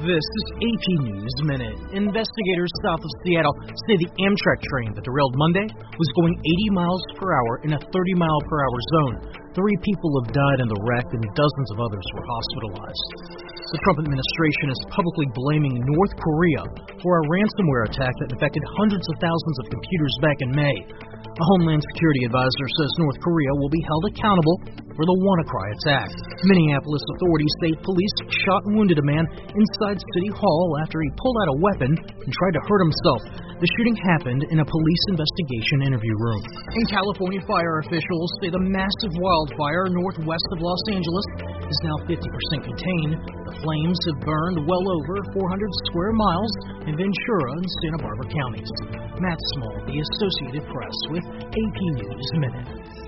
This is AP News Minute. Investigators south of Seattle say the Amtrak train that derailed Monday was going 80 miles per hour in a 30-mile-per-hour zone. 3 people have died in the wreck and dozens of others were hospitalized. The Trump administration is publicly blaming North Korea for a ransomware attack that infected hundreds of thousands of computers back in May. A Homeland Security advisor says North Korea will be held accountable for the WannaCry attack. Minneapolis authorities say police shot and wounded a man inside City Hall after he pulled out a weapon and tried to hurt himself. The shooting happened in a police investigation interview room. In California, fire officials say the massive wildfire northwest of Los Angeles is now 50% contained. The flames have burned well over 400 square miles in Ventura and Santa Barbara counties. Matt Small, The Associated Press, with AP News Minute.